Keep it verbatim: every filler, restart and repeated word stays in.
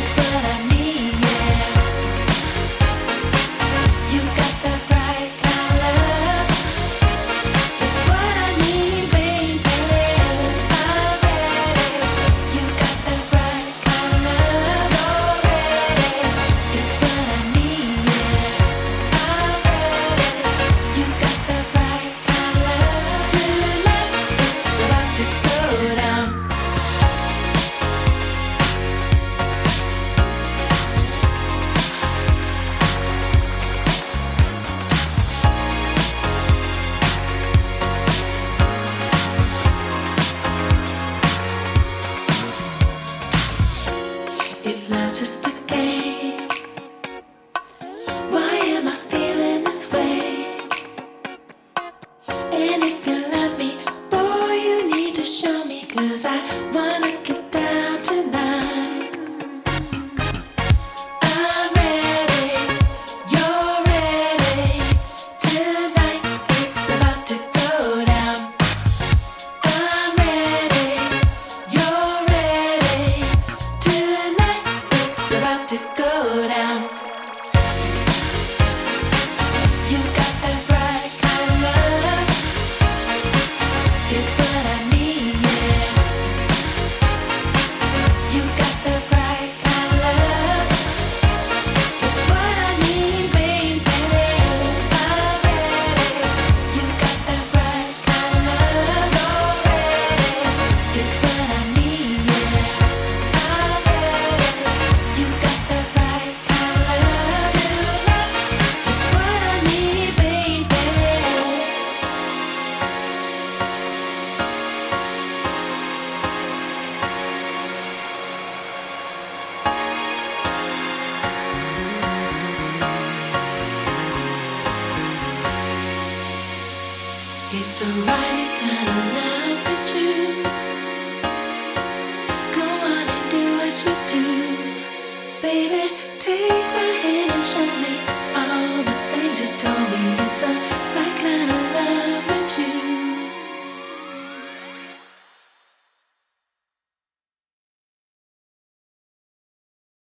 Just a game. Why am I feeling this way? And if you love me, boy, you need to show me, 'cause I wanna get down tonight. I'm ready, you're ready. Tonight it's about to go down. I'm ready, you're ready. Tonight it's about to go down. You got that right kind of love. It's what I need, yeah. You got that right kind of love. It's what I need, baby. I'm ready. You got that right kind of love already. It's what I need, yeah. I'm ready. You got that right kind of love tonight. It's what I need, baby. It's the right kind of love with you. Go on and do what you do, baby. Take my